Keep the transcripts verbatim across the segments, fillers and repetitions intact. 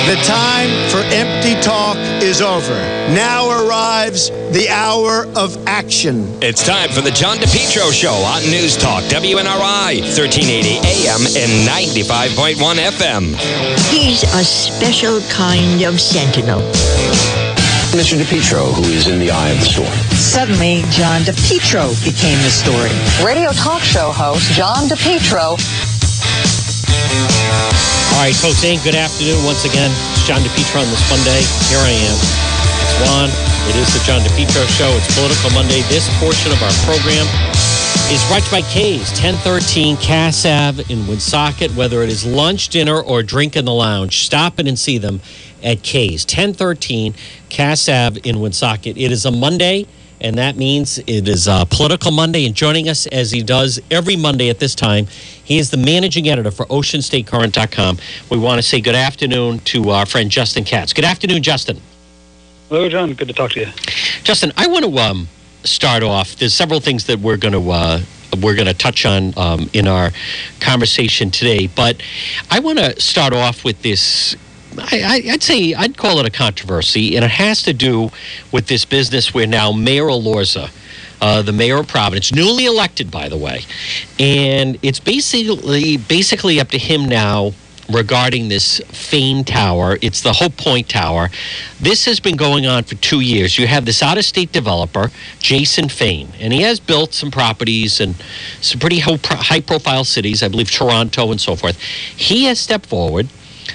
The time for empty talk is over. Now arrives the hour of action. It's time for the John DePietro Show on News Talk, W N R I, thirteen eighty A M and ninety-five point one F M. He's a special kind of sentinel. Mister DePietro, who is in the eye of the storm. Suddenly, John DePietro became the story. Radio talk show host John DePietro. All right, folks, and good afternoon once again. It's John DePietro on this Monday. Here I am. It's Juan. It is the John DePietro Show. It's Political Monday. This portion of our program is brought to you by K's, ten thirteen Cass Ave in Woonsocket. Whether it is lunch, dinner, or drink in the lounge, stop in and see them at K's, ten thirteen Cass Ave in Woonsocket. It is a Monday, and that means it is a Political Monday. And joining us, as he does every Monday at this time, he is the managing editor for ocean state current dot com. We want to say good afternoon to our friend Justin Katz. Good afternoon, Justin. Hello, John. Good to talk to you. Justin, I want to um, start off. There's several things that we're going to uh, we're going to touch on um, in our conversation today, but I want to start off with this. I, I'd say I'd call it a controversy, and it has to do with this business where now Mayor Elorza, uh, the mayor of Providence, newly elected, by the way, and it's basically basically up to him now regarding this Fain Tower. It's the Hope Point Tower. This has been going on for two years. You have this out-of-state developer, Jason Fain, and he has built some properties in some pretty high-profile cities, I believe Toronto and so forth. He has stepped forward.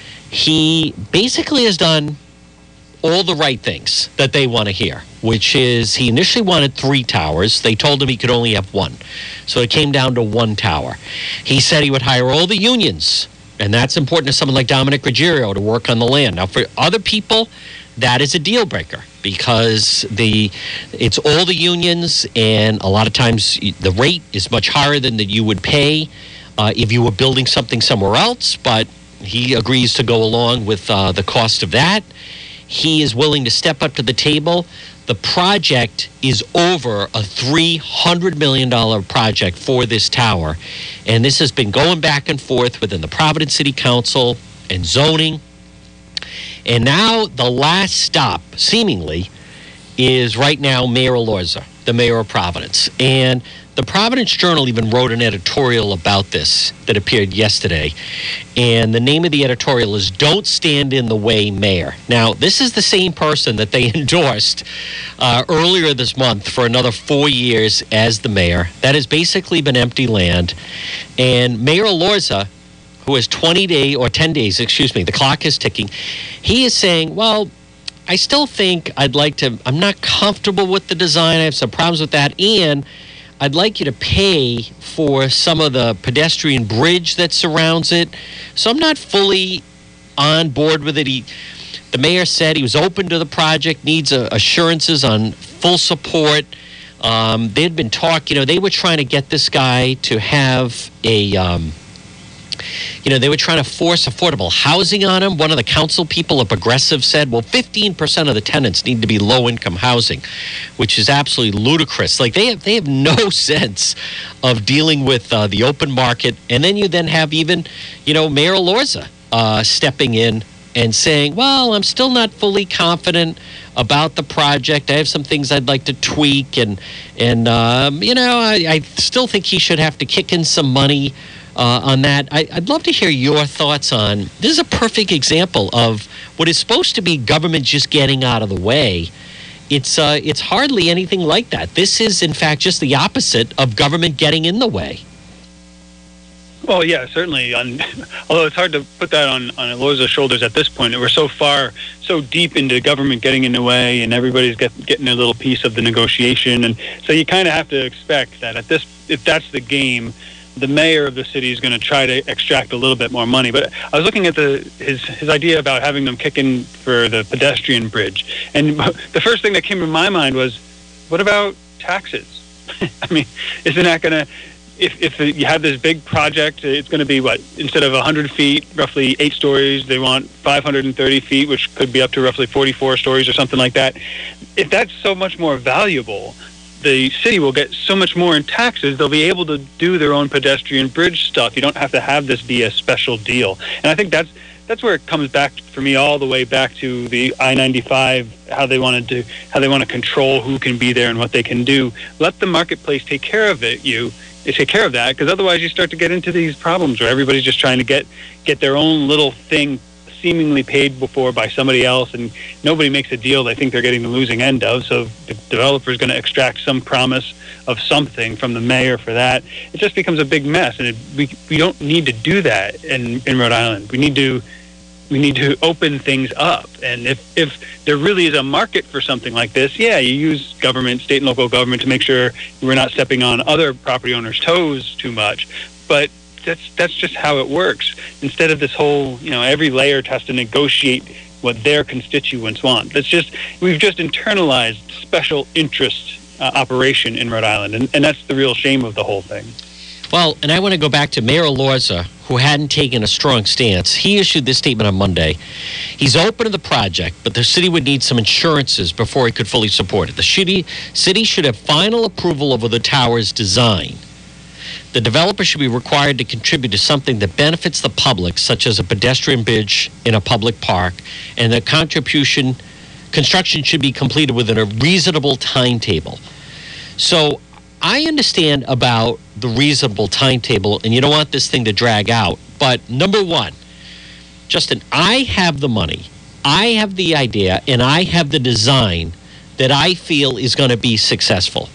He basically has done all the right things that they want to hear, which is he initially wanted three towers. They told him he could only have one. So it came down to one tower. He said he would hire all the unions, and that's important to someone like Dominic Ruggiero to work on the land. Now, for other people, that is a deal breaker because the it's all the unions, and a lot of times the rate is much higher than that you would pay uh, if you were building something somewhere else, but he agrees to go along with uh, the cost of that. He is willing to step up to the table. The project is over a three hundred million dollars project for this tower. And this has been going back and forth within the Providence City Council and zoning. And now the last stop, seemingly, is right now Mayor Elorza, the mayor of Providence. And the Providence Journal even wrote an editorial about this that appeared yesterday. And the name of the editorial is Don't Stand in the Way, Mayor. Now, this is the same person that they endorsed uh, earlier this month for another four years as the mayor. That has basically been empty land. And Mayor Elorza, who has twenty days, or ten days, excuse me, the clock is ticking, he is saying, well, I still think I'd like to, I'm not comfortable with the design. I have some problems with that. And I'd like you to pay for some of the pedestrian bridge that surrounds it. So I'm not fully on board with it. He, the mayor said he was open to the project, needs uh, assurances on full support. Um, they'd been talking, you know, they were trying to get this guy to have a, um, you know, they were trying to force affordable housing on him. One of the council people, a progressive, said, well, fifteen percent of the tenants need to be low-income housing, which is absolutely ludicrous. Like, they have, they have no sense of dealing with uh, the open market. And then you then have even, you know, Mayor Elorza uh, stepping in and saying, well, I'm still not fully confident about the project. I have some things I'd like to tweak. And, and um, you know, I, I still think he should have to kick in some money Uh, on that. I, I'd love to hear your thoughts on, this is a perfect example of what is supposed to be government just getting out of the way. It's uh, it's hardly anything like that. This is, in fact, just the opposite of government getting in the way. Well, yeah, certainly. On, although it's hard to put that on, on Elorza's shoulders at this point. We're so far, so deep into government getting in the way, and everybody's get, getting a little piece of the negotiation. And so you kind of have to expect that at this, if that's the game, the mayor of the city is going to try to extract a little bit more money. But I was looking at the his his idea about having them kick in for the pedestrian bridge, and the first thing that came to my mind was, what about taxes? I mean, isn't that going to, if if you have this big project, it's going to be what, instead of one hundred feet, roughly eight stories, they want five hundred thirty feet, which could be up to roughly forty-four stories or something like that. If that's so much more valuable, the city will get so much more in taxes, they'll be able to do their own pedestrian bridge stuff. You don't have to have this be a special deal. And I think that's that's where it comes back for me all the way back to the I ninety-five, how they wanted to how they want to control who can be there and what they can do. Let the marketplace take care of it. You take care of that, because otherwise you start to get into these problems where everybody's just trying to get get their own little thing seemingly paid before by somebody else, and nobody makes a deal they think they're getting the losing end of. So the developer is going to extract some promise of something from the mayor for that. It just becomes a big mess, and it, we we don't need to do that in, in Rhode Island. We need to we need to open things up, and if if there really is a market for something like this, yeah, you use government, state and local government, to make sure we're not stepping on other property owners' toes too much, but that's that's just how it works. Instead of this whole, you know, every layer has to negotiate what their constituents want. That's just, we've just internalized special interest uh, operation in Rhode Island, and, and that's the real shame of the whole thing. Well, and I want to go back to Mayor Elorza, who hadn't taken a strong stance. He issued this statement on Monday. He's open to the project, but the city would need some insurances before he could fully support it. The city, city should have final approval over the tower's design. The developer should be required to contribute to something that benefits the public, such as a pedestrian bridge in a public park, and the contribution construction should be completed within a reasonable timetable. So I understand about the reasonable timetable, and you don't want this thing to drag out. But number one, Justin, I have the money, I have the idea, and I have the design that I feel is going to be successful.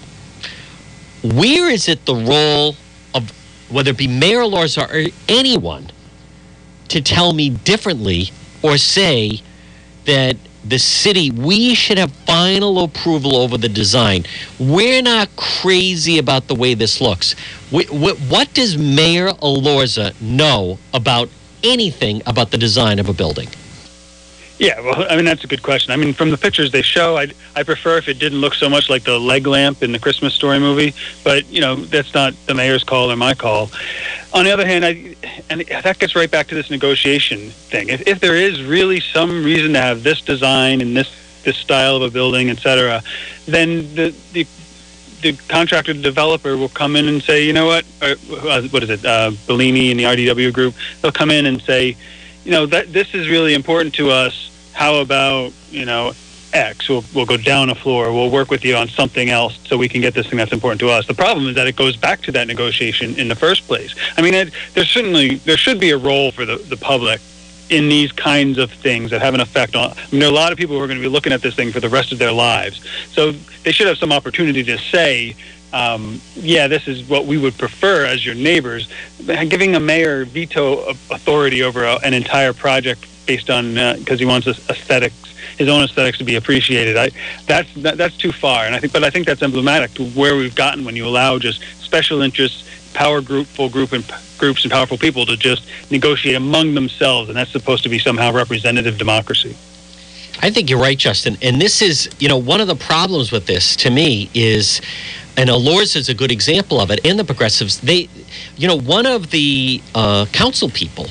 Where is it the role of, whether it be Mayor Elorza or anyone, to tell me differently or say that the city, we should have final approval over the design? We're not crazy about the way this looks. We, what, what does Mayor Elorza know about anything about the design of a building? Yeah, well, I mean, that's a good question. I mean, from the pictures they show, I I prefer if it didn't look so much like the leg lamp in the Christmas Story movie, but, you know, that's not the mayor's call or my call. On the other hand, I, and that gets right back to this negotiation thing. If, if there is really some reason to have this design and this, this style of a building, et cetera, then the, the the contractor, the developer, will come in and say, you know what, or, what is it, uh, Bellini and the R D W group, they'll come in and say, you know, that this is really important to us. How about, you know, X? We'll, we'll go down a floor. We'll work with you on something else so we can get this thing that's important to us. The problem is that it goes back to that negotiation in the first place. I mean, it, there's certainly, there should be a role for the, the public in these kinds of things that have an effect on, I mean, there are a lot of people who are going to be looking at this thing for the rest of their lives. So they should have some opportunity to say, um, yeah, this is what we would prefer as your neighbors. Giving a mayor veto authority over a, an entire project based on, because uh, he wants aesthetics, his own aesthetics to be appreciated, I, that's that, that's too far. And I think, but I think that's emblematic to where we've gotten when you allow just special interests, power group, full group, and groups and powerful people to just negotiate among themselves, and that's supposed to be somehow representative democracy. I think you're right, Justin. And this is, you know, one of the problems with this, to me, is, and Elorza is a good example of it, and the progressives, they, you know, one of the uh, council people,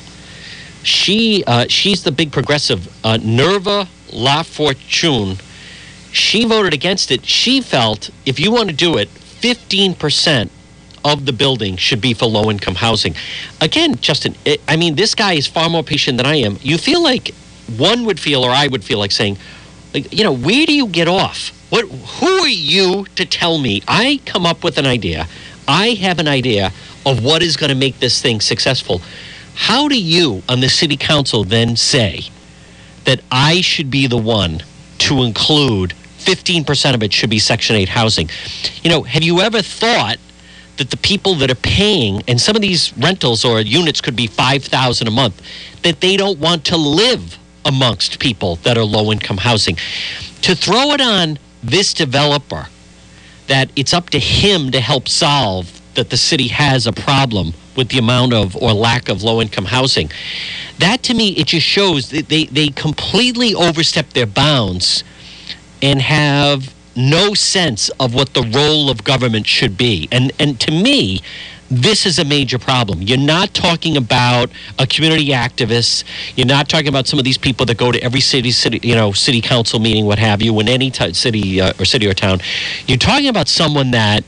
she uh, she's the big progressive, uh, Nerva LaFortune, she voted against it. She felt if you want to do it, fifteen percent of the building should be for low-income housing. Again, Justin, it, I mean, this guy is far more patient than I am. You feel like one would feel, or I would feel like saying, like, you know, where do you get off? What? Who are you to tell me? I come up with an idea. I have an idea of what is going to make this thing successful. How do you, on the city council, then say that I should be the one to include fifteen percent of it should be Section eight housing? You know, have you ever thought that the people that are paying, and some of these rentals or units could be five thousand dollars a month, that they don't want to live amongst people that are low-income housing? To throw it on this developer that it's up to him to help solve that the city has a problem with the amount of or lack of low-income housing, that to me, it just shows that they, they completely overstep their bounds and have no sense of what the role of government should be. And and to me, this is a major problem. You're not talking about a community activist. You're not talking about some of these people that go to every city, city, you know, city council meeting, what have you, in any t- city uh, or city or town. You're talking about someone that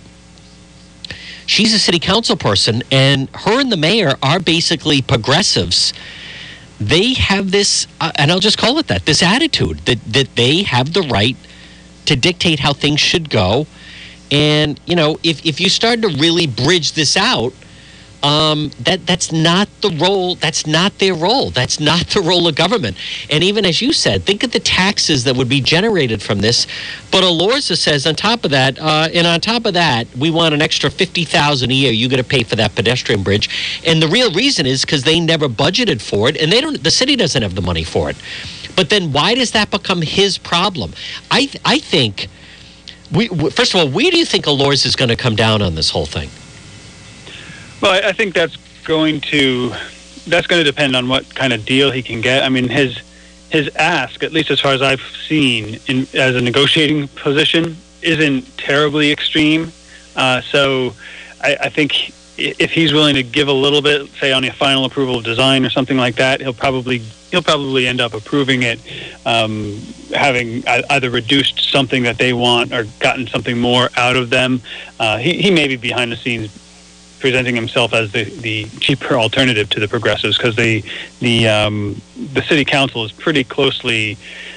she's a city council person, and her and the mayor are basically progressives they have this, uh, and I'll just call it that, this attitude that, that they have the right to dictate how things should go. And, you know, if, if you start to really bridge this out, um, that that's not the role, that's not their role. That's not the role of government. And even as you said, think of the taxes that would be generated from this. But Elorza says on top of that, uh, and on top of that, we want an extra fifty thousand dollars a year. You got to pay for that pedestrian bridge. And the real reason is because they never budgeted for it, and they don't. The city doesn't have the money for it. But then why does that become his problem? I th- I think, we, first of all, where do you think Elorza is going to come down on this whole thing? Well, I, I think that's going to that's going to depend on what kind of deal he can get. I mean, his his ask, at least as far as I've seen, in, as a negotiating position, isn't terribly extreme. Uh, so, I, I think if he's willing to give a little bit, say on a final approval of design or something like that, he'll probably he'll probably end up approving it, um, having either reduced something that they want or gotten something more out of them. Uh, he, he may be behind the scenes presenting himself as the, the cheaper alternative to the progressives, because the the um, the city council is pretty closely.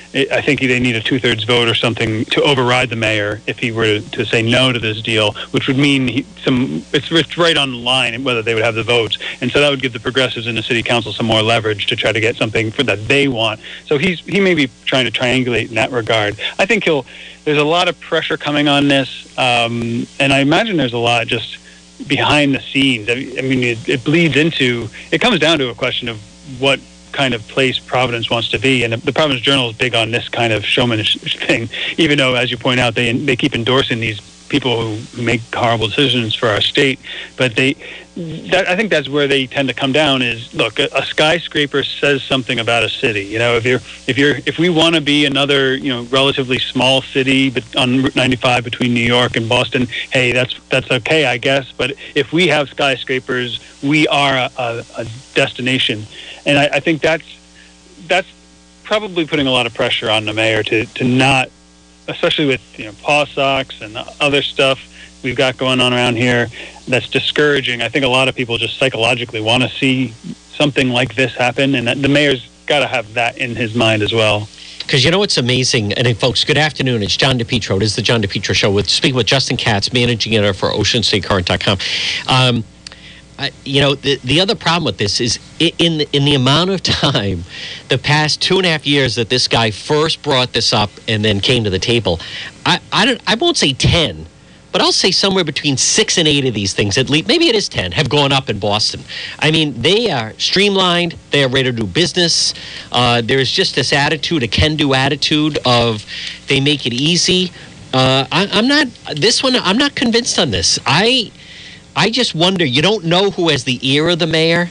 I think they need a two-thirds vote or something to override the mayor if he were to, to say no to this deal, which would mean he, some. It's, it's right on the line whether they would have the votes, and so that would give the progressives in the city council some more leverage to try to get something for that they want. So he's he may be trying to triangulate in that regard. I think he'll. There's a lot of pressure coming on this, um, and I imagine there's a lot just behind the scenes. I mean, it, it bleeds into, it comes down to a question of what kind of place Providence wants to be. And the, the Providence Journal is big on this kind of showmanish thing, even though, as you point out, they they keep endorsing these people who, who make horrible decisions for our state. But they, that, I think that's where they tend to come down is, look, a, a skyscraper says something about a city. You know, if you're, if you're, if we want to be another, you know, relatively small city but on Route ninety-five between New York and Boston, hey, that's, that's okay, I guess. But if we have skyscrapers, we are a, a, a destination. And I, I think that's, that's probably putting a lot of pressure on the mayor to, to not, especially with, you know, paw socks and other stuff we've got going on around here that's discouraging. I think a lot of people just psychologically want to see something like this happen, and that the mayor's got to have that in his mind as well. Because you know what's amazing, and folks, good afternoon. It's John DePietro. It is the John DePietro Show. With speaking with Justin Katz, managing editor for Ocean State Current dot com. Um, I, you know, the the other problem with this is in the, in the amount of time, the past two and a half years that this guy first brought this up and then came to the table. I I don't I won't say ten, but I'll say somewhere between six and eight of these things, at least, maybe it is ten, have gone up in Boston. I mean, they are streamlined. They are ready to do business. Uh, there's just this attitude, a can-do attitude of they make it easy. Uh, I, I'm not, this one, I'm not convinced on this. I, I just wonder, you don't know who has the ear of the mayor.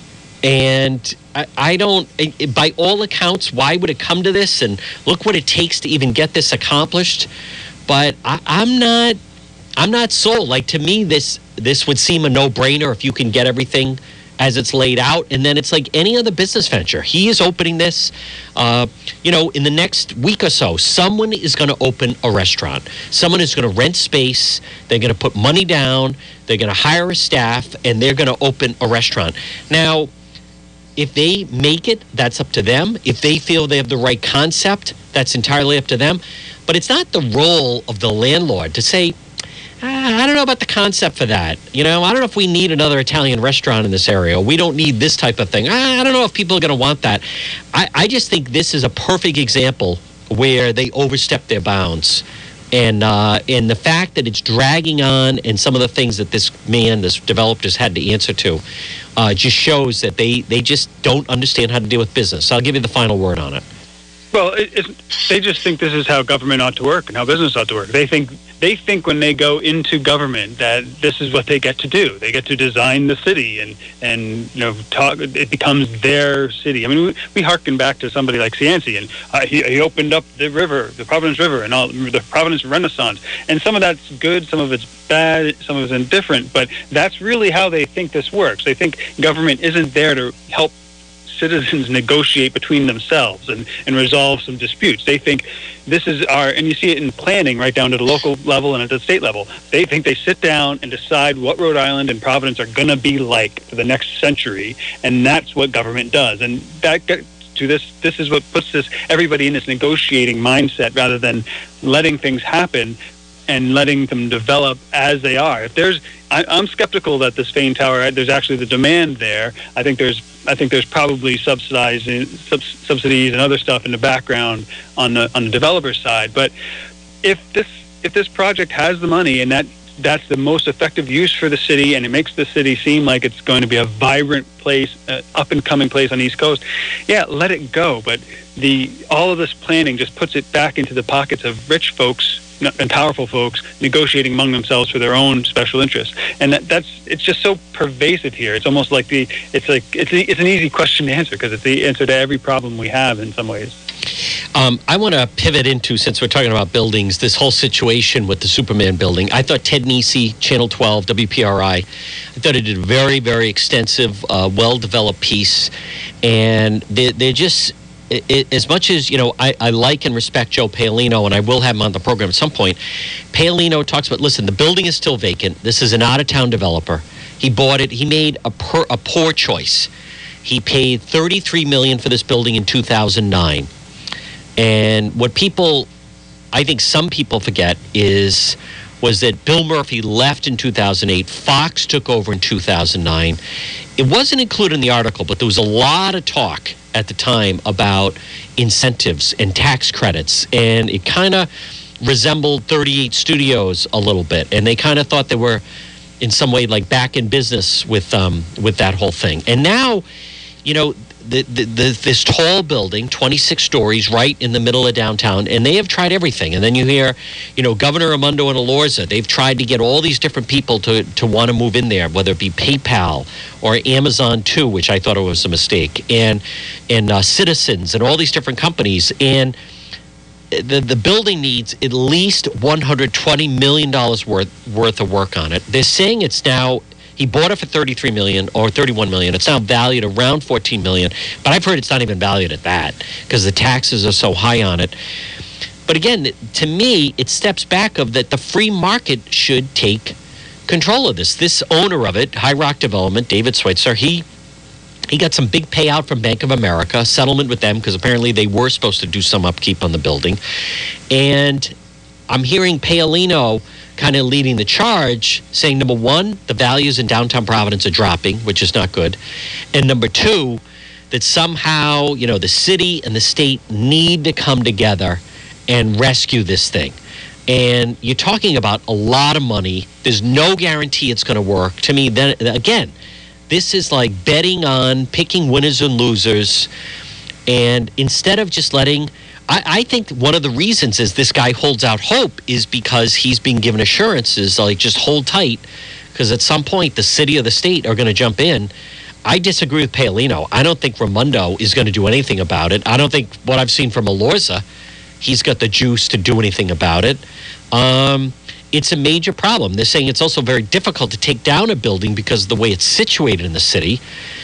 And I, I don't, by all accounts, why would it come to this? And look what it takes to even get this accomplished. But I, I'm not... I'm not sold. Like, to me, this this would seem a no-brainer if you can get everything as it's laid out. And then it's like any other business venture. He is opening this. Uh, you know, in the next week or so, someone is going to open a restaurant. Someone is going to rent space. They're going to put money down. They're going to hire a staff, and they're going to open a restaurant. Now, if they make it, that's up to them. If they feel they have the right concept, that's entirely up to them. But it's not the role of the landlord to say, I don't know about the concept for that. You know, I don't know if we need another Italian restaurant in this area. We don't need this type of thing. I don't know if people are going to want that. I, I just think this is a perfect example where they overstep their bounds. And uh, and the fact that it's dragging on and some of the things that this man, this developer, has had to answer to uh, just shows that they, they just don't understand how to deal with business. So I'll give you the final word on it. Well, it, it, they just think this is how government ought to work and how business ought to work. They think they think when they go into government that this is what they get to do. They get to design the city and, and you know, talk. It becomes their city. I mean, we, we harken back to somebody like Cianci, and uh, he, he opened up the river, the Providence River, and all the Providence Renaissance. And some of that's good, some of it's bad, some of it's indifferent. But that's really how they think this works. They think government isn't there to help citizens negotiate between themselves and, and resolve some disputes. They think this is our, and you see it in planning right down to the local level and at the state level. They think they sit down and decide what Rhode Island and Providence are going to be like for the next century, and that's what government does. And that to this. This is what puts this everybody in this negotiating mindset rather than letting things happen and letting them develop as they are. If there's, I, I'm skeptical that this Fane Tower, there's actually the demand there. I think there's, I think there's probably subsidizing, sub, subsidies and other stuff in the background on the on the developer side. But if this if this project has the money and that that's the most effective use for the city, and it makes the city seem like it's going to be a vibrant place, uh, up and coming place on the East Coast, yeah, let it go. But the all of this planning just puts it back into the pockets of rich folks and powerful folks negotiating among themselves for their own special interests, and that, that's it's just so pervasive here. It's almost like the it's like it's it's an easy question to answer because it's the answer to every problem we have in some ways. Um, I want to pivot into, since we're talking about buildings, this whole situation with the Superman building. I thought Ted Nesi, Channel twelve, W P R I, I thought he did a very, very extensive, uh, well-developed piece, and they're, they're just. It, it, as much as, you know, I, I like and respect Joe Paolino, and I will have him on the program at some point, Paolino talks about, listen, the building is still vacant. This is an out-of-town developer. He bought it. He made a, per, a poor choice. He paid thirty-three million dollars for this building in two thousand nine. And what people, I think some people forget is, was that Bill Murphy left in two thousand eight. Fox took over in two thousand nine. It wasn't included in the article, but there was a lot of talk at the time about incentives and tax credits, and it kind of resembled thirty-eight Studios a little bit, and they kind of thought they were in some way like back in business with um, with that whole thing. And now, you know, the, the, the, this tall building, twenty-six stories, right in the middle of downtown, and they have tried everything. And then you hear, you know, Governor Raimondo and Elorza, they've tried to get all these different people to, to want to move in there, whether it be PayPal or Amazon too, which I thought it was a mistake, and and uh, Citizens and all these different companies. And the the building needs at least one hundred twenty million dollars worth worth of work on it. They're saying it's now. He bought it for thirty-three million dollars or thirty-one million dollars. It's now valued around fourteen million dollars. But I've heard it's not even valued at that because the taxes are so high on it. But again, to me, it steps back of that the free market should take control of this. This owner of it, High Rock Development, David Switzer, he he got some big payout from Bank of America, settlement with them because apparently they were supposed to do some upkeep on the building. And I'm hearing Paolino kind of leading the charge, saying, number one, the values in downtown Providence are dropping, which is not good. And number two, that somehow, you know, the city and the state need to come together and rescue this thing. And you're talking about a lot of money. There's no guarantee it's going to work. To me, then again, this is like betting on picking winners and losers. And instead of just letting... I, I think one of the reasons is this guy holds out hope is because he's being given assurances, like just hold tight, because at some point the city or the state are going to jump in. I disagree with Paolino. I don't think Raimondo is going to do anything about it. I don't think what I've seen from Elorza, he's got the juice to do anything about it. Um, it's a major problem. They're saying it's also very difficult to take down a building because of the way it's situated in the city.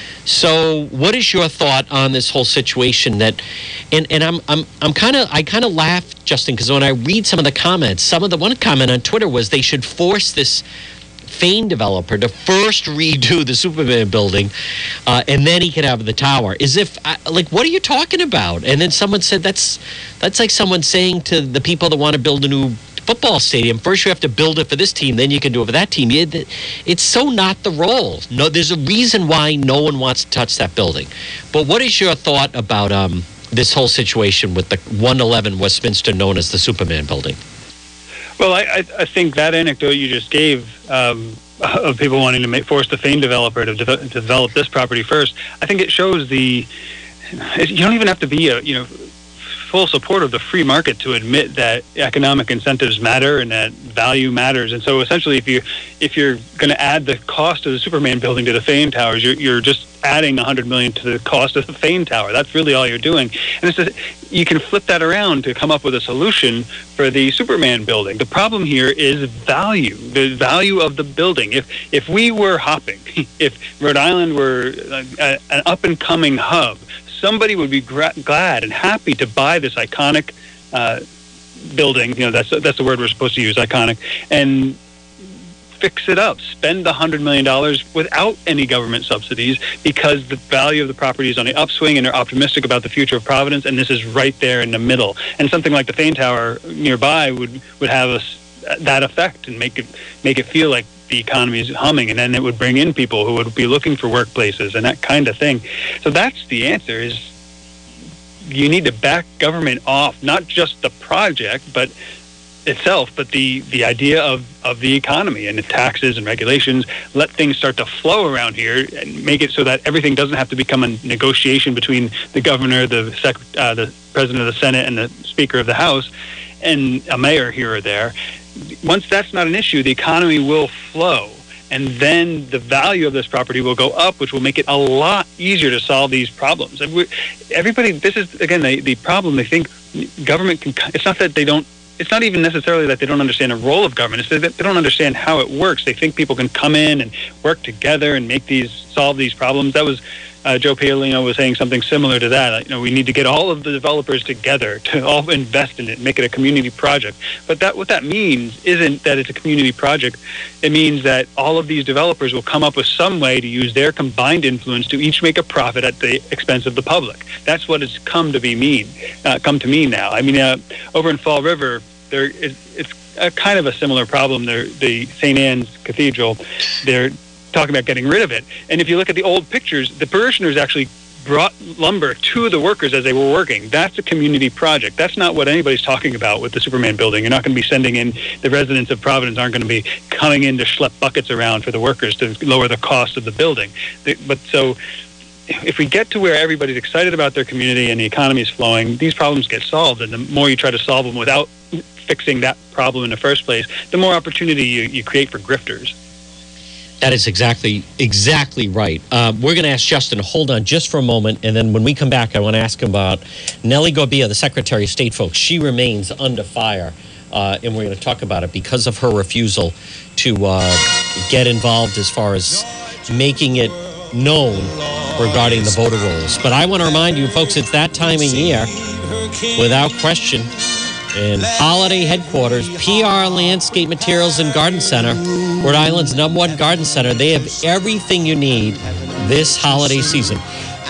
So, what is your thought on this whole situation? That, and and I'm I'm I'm kind of I kind of laugh, Justin, because when I read some of the comments, some of the one comment on Twitter was they should force this Fane developer to first redo the Superman building, uh, and then he could have the tower. As if like, what are you talking about? And then someone said that's that's like someone saying to the people that want to build a new football stadium, first you have to build it for this team, then you can do it for that team. It's so not the role. No, there's a reason why no one wants to touch that building. But what is your thought about um, this whole situation with the one eleven Westminster, known as the Superman building? Well, I, I, I think that anecdote you just gave um, of people wanting to make, force the Fane developer to, de- to develop this property first, I think it shows the. You don't even have to be a you know. full support of the free market to admit that economic incentives matter and that value matters. And so essentially, if you if you're going to add the cost of the Superman building to the Fane towers, you're you're just adding one hundred million dollars to the cost of the Fane tower. That's really all you're doing. And it's a, you can flip that around to come up with a solution for the Superman building. The problem here is value, the value of the building. If if we were hopping, if Rhode Island were a, an up and coming hub, somebody would be gra- glad and happy to buy this iconic uh, building. You know, that's that's the word we're supposed to use, iconic, and fix it up, spend the one hundred million dollars without any government subsidies, because the value of the property is on the upswing and they're optimistic about the future of Providence, and this is right there in the middle. And something like the Fane Tower nearby would, would have a, that effect and make it make it feel like the economy is humming, and then it would bring in people who would be looking for workplaces and that kind of thing. So that's the answer, is you need to back government off, not just the project but itself, but the, the idea of, of the economy and the taxes and regulations. Let things start to flow around here and make it so that everything doesn't have to become a negotiation between the governor, the, sec, uh, the president of the Senate, and the Speaker of the House, and a mayor here or there. Once that's not an issue, the economy will flow, and then the value of this property will go up, which will make it a lot easier to solve these problems. Everybody, this is, again, the, the problem. They think government can, it's not that they don't, it's not even necessarily that they don't understand the role of government. It's that they don't understand how it works. They think people can come in and work together and make these, solve these problems. That was, Uh, Joe Paolino was saying something similar to that. You know, we need to get all of the developers together to all invest in it, make it a community project. But that what that means isn't that it's a community project. It means that all of these developers will come up with some way to use their combined influence to each make a profit at the expense of the public. That's what it's come to be mean, uh, come to mean now. I mean, uh, over in Fall River, there is, it's a kind of a similar problem. There, the Saint Anne's Cathedral, they're talking about getting rid of it. And if you look at the old pictures, the parishioners actually brought lumber to the workers as they were working. That's a community project. That's not what anybody's talking about with the Superman building. You're not going to be sending in, the residents of Providence aren't going to be coming in to schlep buckets around for the workers to lower the cost of the building. But so if we get to where everybody's excited about their community and the economy is flowing, these problems get solved. And the more you try to solve them without fixing that problem in the first place, the more opportunity you, you create for grifters. That is exactly exactly right. Uh, we're going to ask Justin to hold on just for a moment, and then when we come back, I want to ask him about Nellie Gorbea, the Secretary of State, folks. She remains under fire, uh, and we're going to talk about it because of her refusal to uh, get involved as far as making it known regarding the voter rolls. But I want to remind you, folks, it's that time of year, without question. And holiday headquarters, P R Landscape Materials and Garden Center, Rhode Island's number one garden center. They have everything you need this holiday season.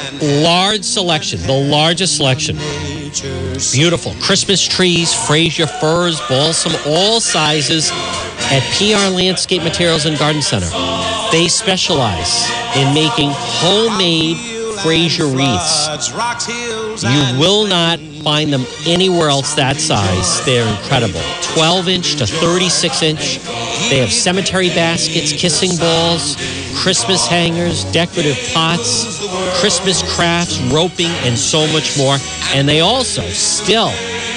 Large selection, the largest selection. Beautiful Christmas trees, Fraser firs, balsam, all sizes at P R Landscape Materials and Garden Center. They specialize in making homemade Fraser wreaths. You will not find them anywhere else that size. They're incredible. twelve inch to thirty-six inch. They have cemetery baskets, kissing balls, Christmas hangers, decorative pots, Christmas crafts, roping, and so much more. And they also still,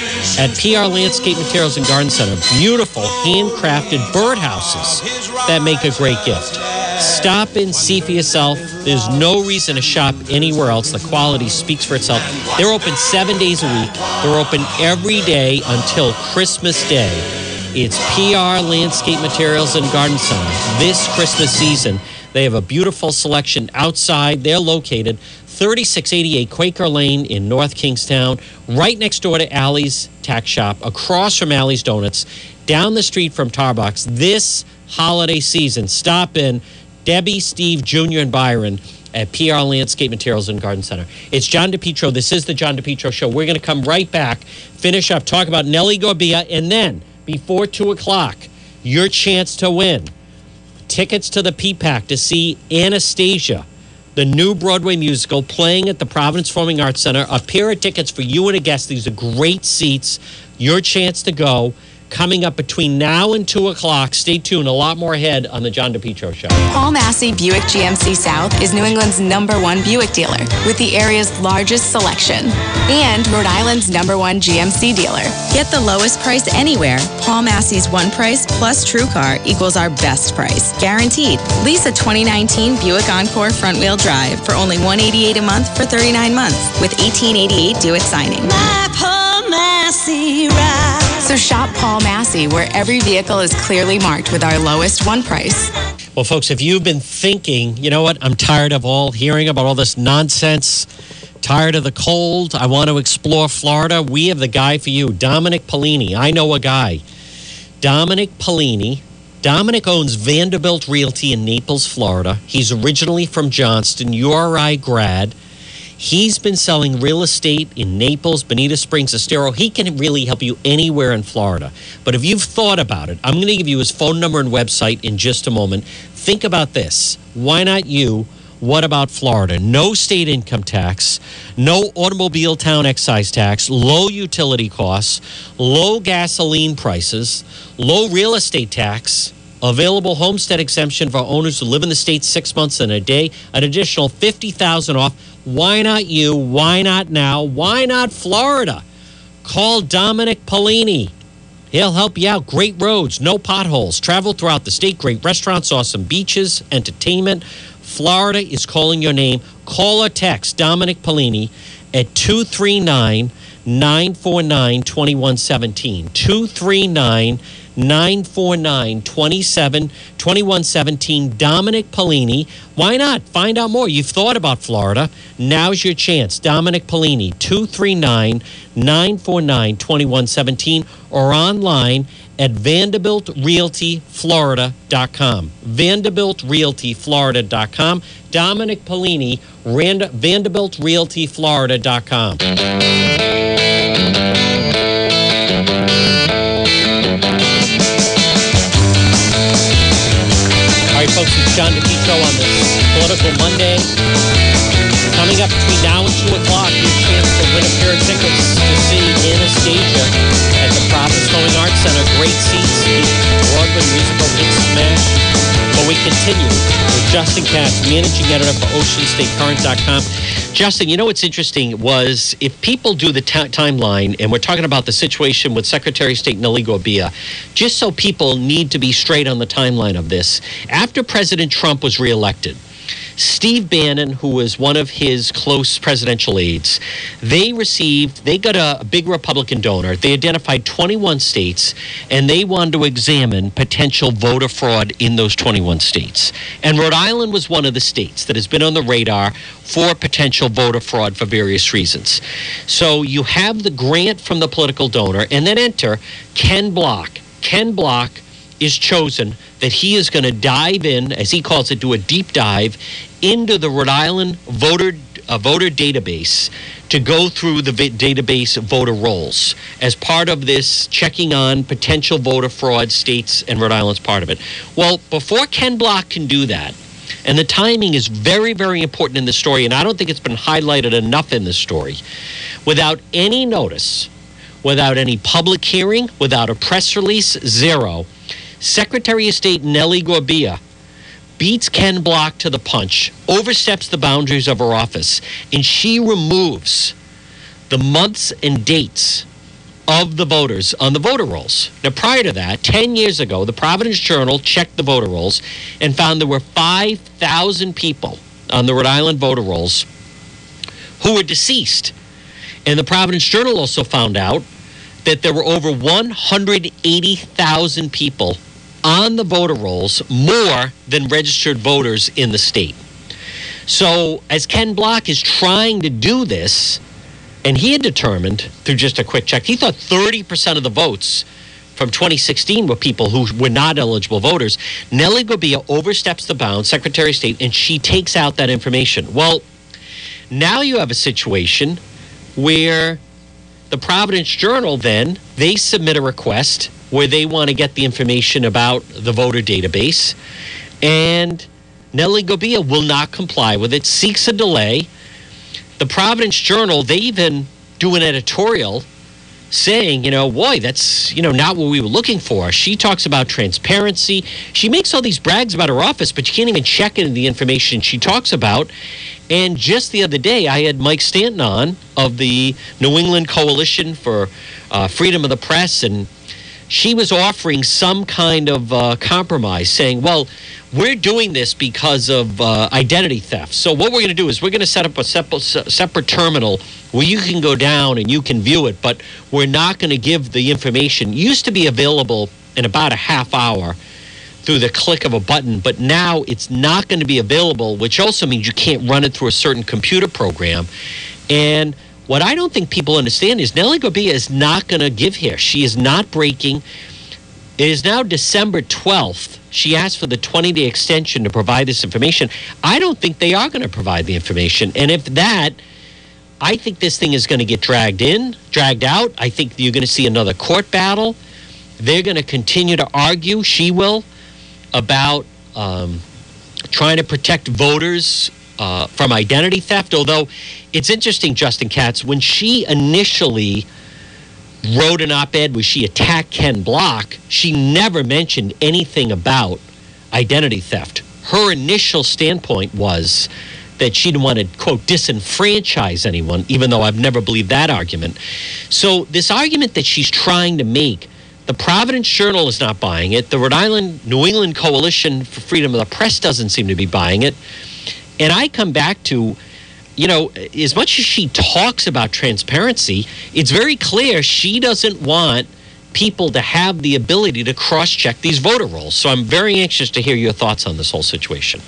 at P R Landscape Materials and Garden Center, beautiful handcrafted birdhouses that make a great gift. Stop and see for yourself. There's no reason to shop anywhere else. The quality speaks for itself. They're open seven days a week. They're open every day until Christmas Day. It's P R Landscape Materials and Garden Center. This Christmas season, they have a beautiful selection outside. They're located thirty-six eighty-eight Quaker Lane in North Kingstown, right next door to Allie's Tack Shop, across from Allie's Donuts, down the street from Tarbox. This holiday season, stop in. Debbie, Steve, Junior, and Byron at P R Landscape Materials and Garden Center. It's John DePietro. This is the John DePietro Show. We're going to come right back, finish up, talk about Nellie Gorbea, and then before two o'clock, your chance to win tickets to the P PAC to see Anastasia, the new Broadway musical playing at the Providence Performing Arts Center. A pair of tickets for you and a guest. These are great seats. Your chance to go. Coming up between now and two o'clock. Stay tuned. A lot more ahead on the John DePietro Show. Paul Massey Buick G M C South is New England's number one Buick dealer with the area's largest selection and Rhode Island's number one G M C dealer. Get the lowest price anywhere. Paul Massey's one price plus TrueCar equals our best price. Guaranteed. Lease a twenty nineteen Buick Encore front-wheel drive for only one hundred eighty-eight dollars a month for thirty-nine months with eighteen eighty-eight due at signing. My Paul Massey ride. So shop Paul Massey, where every vehicle is clearly marked with our lowest one price. Well, folks, if you've been thinking, you know what, I'm tired of all hearing about all this nonsense, tired of the cold, I want to explore Florida, we have the guy for you, Dominic Pellini. I know a guy. Dominic Pellini Dominic owns Vanderbilt Realty in Naples, Florida. He's originally from Johnston, U R I grad. He's been selling real estate in Naples, Bonita Springs, Estero. He can really help you anywhere in Florida. But if you've thought about it, I'm going to give you his phone number and website in just a moment. Think about this. Why not you? What about Florida? No state income tax, no automobile town excise tax, low utility costs, low gasoline prices, low real estate tax, available homestead exemption for owners who live in the state six months and a day, an additional fifty thousand dollars off. Why not you? Why not now? Why not Florida? Call Dominic Polini. He'll help you out. Great roads, no potholes. Travel throughout the state. Great restaurants, awesome beaches, entertainment. Florida is calling your name. Call or text Dominic Polini at two three nine, nine four nine, two one one seven. two three nine, nine four nine, two seven, two one one seven. Dominic Polini. Why not? Find out more. You've thought about Florida. Now's your chance. Dominic Polini, two three nine, nine four nine, two one one seven, or online at Vanderbilt Realty Florida dot com. Vanderbilt Realty Florida dot com. Dominic Polini, Rand- Vanderbilt Realty Florida dot com. All right, folks, it's John DePietro on this Political Monday. Coming up between now and two o'clock, your chance to win a pair of tickets to see Anastasia at the Province Going Arts Center. Great seats, Broadway musical hit smash. But we continue with Justin Katz, managing editor for Ocean State Current dot com. Justin, you know what's interesting was if people do the t- timeline, and we're talking about the situation with Secretary of State Nellie Gorbea, just so people need to be straight on the timeline of this. After President Trump was reelected, Steve Bannon, who was one of his close presidential aides, they received, they got a, a big Republican donor. They identified twenty-one states, and they wanted to examine potential voter fraud in those twenty-one states. And Rhode Island was one of the states that has been on the radar for potential voter fraud for various reasons. So you have the grant from the political donor, and then enter Ken Block. Ken Block is chosen that he is going to dive in, as he calls it, do a deep dive into the Rhode Island voter uh, voter database to go through the vi- database voter rolls as part of this checking on potential voter fraud states, and Rhode Island's part of it. Well, before Ken Block can do that, and the timing is very, very important in the story, and I don't think it's been highlighted enough in this story, without any notice, without any public hearing, without a press release, zero, Secretary of State Nellie Gorbea beats Ken Block to the punch, oversteps the boundaries of her office, and she removes the months and dates of the voters on the voter rolls. Now, prior to that, ten years ago, the Providence Journal checked the voter rolls and found there were five thousand people on the Rhode Island voter rolls who were deceased. And the Providence Journal also found out that there were over one hundred eighty thousand people on the voter rolls, more than registered voters in the state. So as Ken Block is trying to do this, and he had determined through just a quick check, he thought thirty percent of the votes from twenty sixteen were people who were not eligible voters. Nellie Gorbea oversteps the bounds, Secretary of State, and she takes out that information. Well, now you have a situation where the Providence Journal then, they submit a request where they want to get the information about the voter database, and Nellie Gorbea will not comply with it, seeks a delay. The Providence Journal, they even do an editorial saying, you know, boy, that's, you know, not what we were looking for. She talks about transparency. She makes all these brags about her office, but you can't even check into the information she talks about. And just the other day, I had Mike Stanton on of the New England Coalition for uh, Freedom of the Press, and she was offering some kind of uh, compromise, saying, well, we're doing this because of uh, identity theft. So what we're going to do is we're going to set up a separate, separate terminal where you can go down and you can view it, but we're not going to give the information. It used to be available in about a half hour through the click of a button, but now it's not going to be available, which also means you can't run it through a certain computer program. And what I don't think people understand is Nellie Gorbea is not going to give here. She is not breaking It is now December twelfth. She asked for the twenty-day extension to provide this information. I don't think they are going to provide the information. And if that, I think this thing is going to get dragged in, dragged out. I think you're going to see another court battle. They're going to continue to argue, she will, about um, trying to protect voters uh, from identity theft. Although it's interesting, Justin Katz, when she initially wrote an op-ed where she attacked Ken Block, she never mentioned anything about identity theft. Her initial standpoint was that she didn't want to, quote, disenfranchise anyone, even though I've never believed that argument. So this argument that she's trying to make, the Providence Journal is not buying it. The Rhode Island, New England Coalition for Freedom of the Press doesn't seem to be buying it. And I come back to, you know, as much as she talks about transparency, it's very clear she doesn't want people to have the ability to cross-check these voter rolls. So I'm very anxious to hear your thoughts on this whole situation.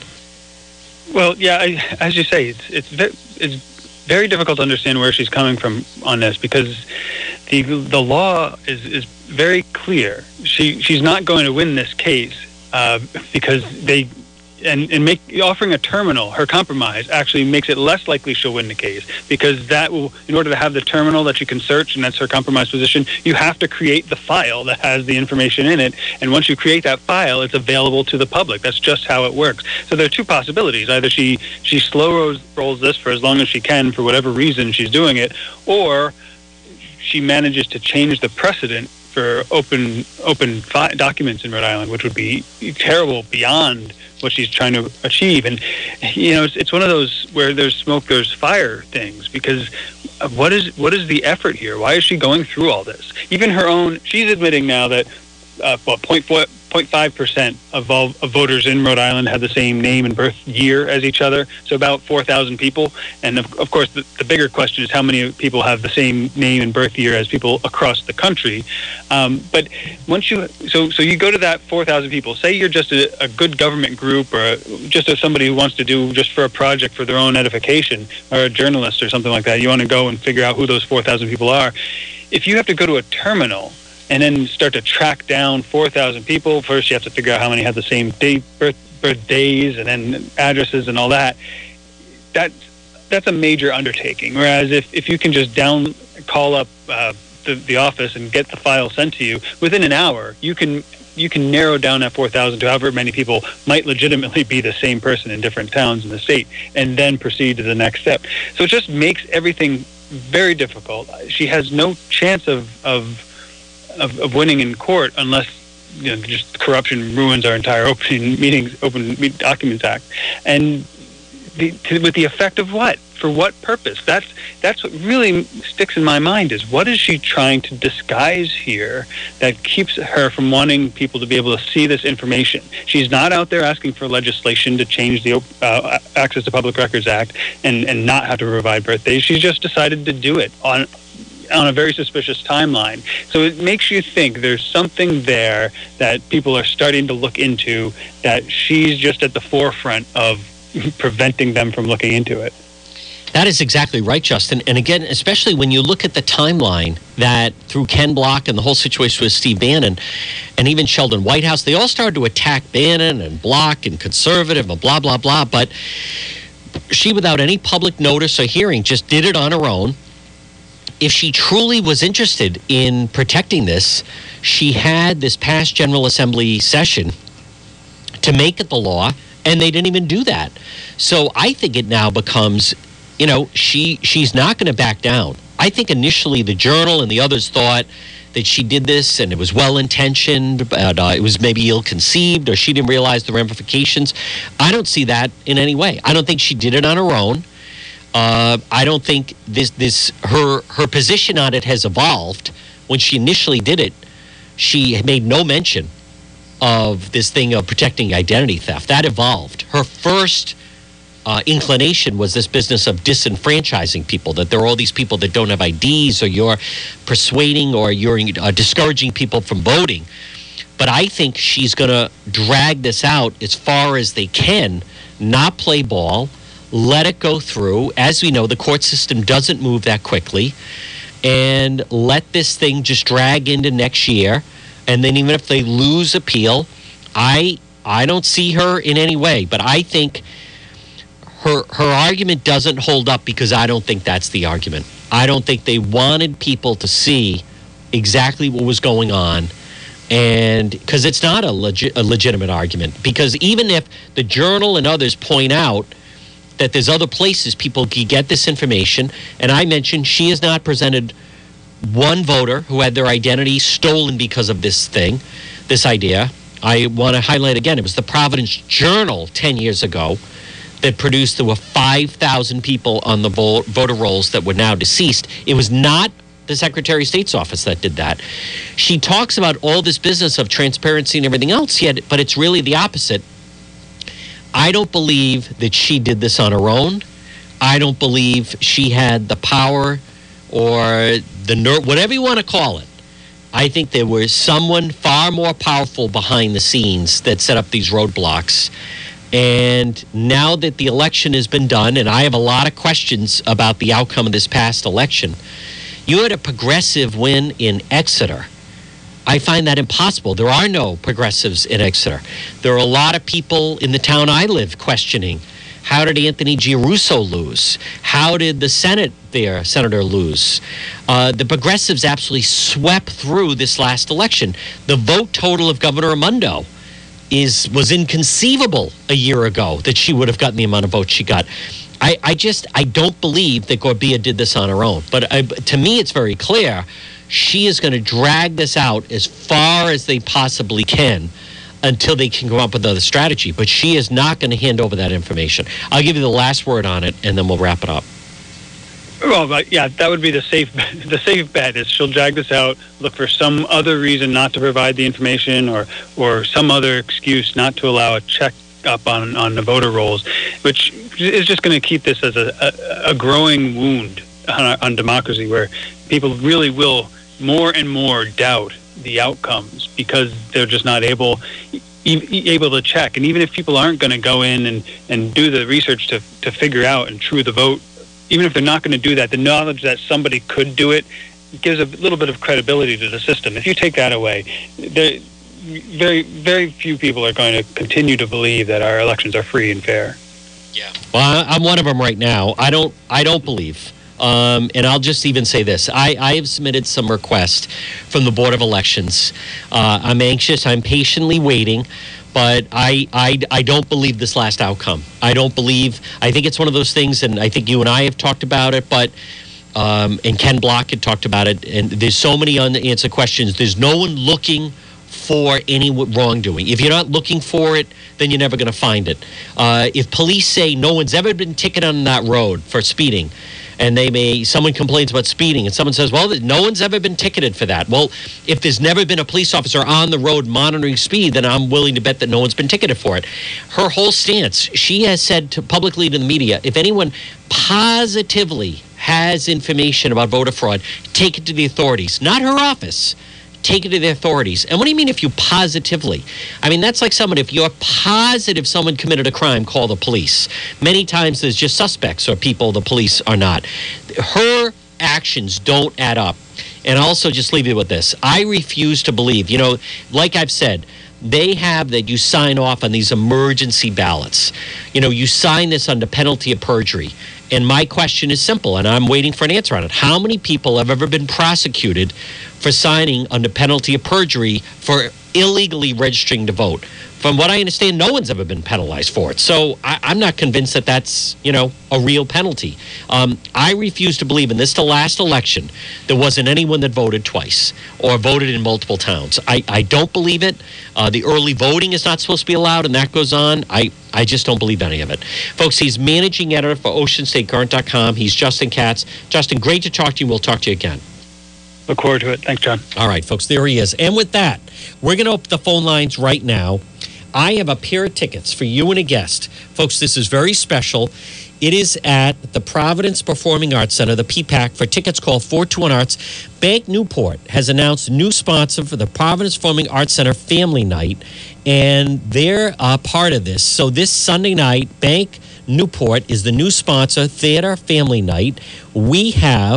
Well, yeah, I, as you say, it's it's very, it's very difficult to understand where she's coming from on this, because the the law is, is very clear. She she's not going to win this case uh, because they and and make offering a terminal, her compromise actually makes it less likely she'll win the case, because that will, in order to have the terminal that you can search, and that's her compromise position, you have to create the file that has the information in it, and once you create that file, it's available to the public. That's just how it works. So there are two possibilities: either she she slow rolls, rolls this for as long as she can for whatever reason she's doing it, or she manages to change the precedent for open open fi- documents in Rhode Island, which would be terrible beyond what she's trying to achieve. And, you know, it's, it's one of those where there's smoke, there's fire things, because what is what is the effort here? Why is she going through all this? Even her own, she's admitting now that, uh, what, zero point four, zero point five percent of all of voters in Rhode Island have the same name and birth year as each other, so about four thousand people. And, of, of course, the, the bigger question is how many people have the same name and birth year as people across the country. Um, but once you, so so you go to that four thousand people, say you're just a, a good government group, or a, just as somebody who wants to do just for a project for their own edification, or a journalist or something like that, you want to go and figure out who those four thousand people are. If you have to go to a terminal and then start to track down four thousand people, first you have to figure out how many have the same date, birth, birthdays, and then addresses and all that. That, that's a major undertaking. Whereas if, if you can just down call up uh, the, the office and get the file sent to you, within an hour, you can you can narrow down that four thousand to however many people might legitimately be the same person in different towns in the state, and then proceed to the next step. So it just makes everything very difficult. She has no chance of of Of, of winning in court unless, you know, just corruption ruins our entire open meetings, open documents act, and the, to, with the effect of what? For what purpose? That's that's what really sticks in my mind, is what is she trying to disguise here that keeps her from wanting people to be able to see this information? She's not out there asking for legislation to change the uh, Access to Public Records Act and, and not have to provide birthdays. She's just decided to do it on on a very suspicious timeline. So it makes you think there's something there that people are starting to look into, that she's just at the forefront of preventing them from looking into it. That is exactly right, Justin. And again, especially when you look at the timeline that through Ken Block and the whole situation with Steve Bannon and even Sheldon Whitehouse, they all started to attack Bannon and Block and conservative and blah, blah, blah. But she, without any public notice or hearing, just did it on her own. If she truly was interested in protecting this, she had this past General Assembly session to make it the law, and they didn't even do that. So I think it now becomes, you know, she she's not going to back down. I think initially the Journal and the others thought that she did this and it was well-intentioned, but uh, it was maybe ill-conceived, or she didn't realize the ramifications. I don't see that in any way. I don't think she did it on her own. Uh, I don't think this this her her position on it has evolved. When she initially did it, she made no mention of this thing of protecting identity theft. That evolved. Her first uh, inclination was this business of disenfranchising people, that there are all these people that don't have I Ds, or you're persuading or you're uh, discouraging people from voting. But I think she's going to drag this out as far as they can, not play ball, let it go through. As we know, the court system doesn't move that quickly, and let this thing just drag into next year. And then even if they lose appeal, I I don't see her in any way. But I think her her argument doesn't hold up because I don't think that's the argument. I don't think they wanted people to see exactly what was going on. And because it's not a, legi- a legitimate argument. Because even if the Journal and others point out that there's other places people can get this information, and I mentioned she has not presented one voter who had their identity stolen because of this thing, this idea. I want to highlight again, it was the Providence Journal ten years ago that produced there were five thousand people on the vo- voter rolls that were now deceased. It was not the Secretary of State's office that did that. She talks about all this business of transparency and everything else, yet, but it's really the opposite. I don't believe that she did this on her own. I don't believe she had the power or the nerve, whatever you want to call it. I think there was someone far more powerful behind the scenes that set up these roadblocks. And now that the election has been done, and I have a lot of questions about the outcome of this past election, you had a progressive win in Exeter. I find that impossible. There are no progressives in Exeter. There are a lot of people in the town I live questioning, how did Anthony Giarrusso lose? How did the Senate there, Senator, lose? Uh, the progressives absolutely swept through this last election. The vote total of Governor Raimondo is was inconceivable a year ago that she would have gotten the amount of votes she got. I, I just, I don't believe that Gorbea did this on her own. But I, to me, it's very clear she is going to drag this out as far as they possibly can until they can come up with another strategy. But she is not going to hand over that information. I'll give you the last word on it, and then we'll wrap it up. Well, but yeah, that would be the safe the safe bet is she'll drag this out, look for some other reason not to provide the information or or some other excuse not to allow a check up on, on the voter rolls, which is just going to keep this as a, a, a growing wound on, on democracy where people really will more and more doubt the outcomes because they're just not able e- able to check. And even if people aren't going to go in and, and do the research to, to figure out and true the vote, even if they're not going to do that, the knowledge that somebody could do it gives a little bit of credibility to the system. If you take that away, there, very, very few people are going to continue to believe that our elections are free and fair. Yeah. Well, I'm one of them right now. I don't. I don't believe. Um, and I'll just even say this. I, I have submitted some requests from the Board of Elections. Uh, I'm anxious. I'm patiently waiting. But I, I, I don't believe this last outcome. I don't believe. I think it's one of those things, and I think you and I have talked about it, but um, and Ken Block had talked about it, and there's so many unanswered questions. There's no one looking for any wrongdoing. If you're not looking for it, then you're never going to find it. Uh, if police say no one's ever been ticketed on that road for speeding, and they may, someone complains about speeding, and someone says, well, no one's ever been ticketed for that. Well, if there's never been a police officer on the road monitoring speed, then I'm willing to bet that no one's been ticketed for it. Her whole stance, she has said to, publicly to the media, if anyone positively has information about voter fraud, take it to the authorities, not her office. Take it to the authorities. And what do you mean if you positively? I mean, that's like someone, if you're positive someone committed a crime, call the police. Many times there's just suspects or people the police are not. Her actions don't add up. And also just leave you with this. I refuse to believe, you know, like I've said, they have that you sign off on these emergency ballots. You know, you sign this under penalty of perjury. And my question is simple, and I'm waiting for an answer on it. How many people have ever been prosecuted for signing under penalty of perjury for illegally registering to vote? From what I understand, no one's ever been penalized for it. So I, I'm not convinced that that's, you know, a real penalty. Um, I refuse to believe in this the last election there wasn't anyone that voted twice or voted in multiple towns. I, I don't believe it. Uh, the early voting is not supposed to be allowed, and that goes on. I, I just don't believe any of it. Folks, he's managing editor for ocean state current dot com. He's Justin Katz. Justin, great to talk to you. We'll talk to you again. Look forward to it. Thanks, John. All right, folks, there he is. And with that, we're going to open the phone lines right now. I have a pair of tickets for you and a guest. Folks, this is very special. It is at the Providence Performing Arts Center, the P PAC. For tickets, call four two one Arts. Bank Newport has announced a new sponsor for the Providence Performing Arts Center Family Night, and they're a part of this. So this Sunday night, Bank Newport is the new sponsor, Theater Family Night. We have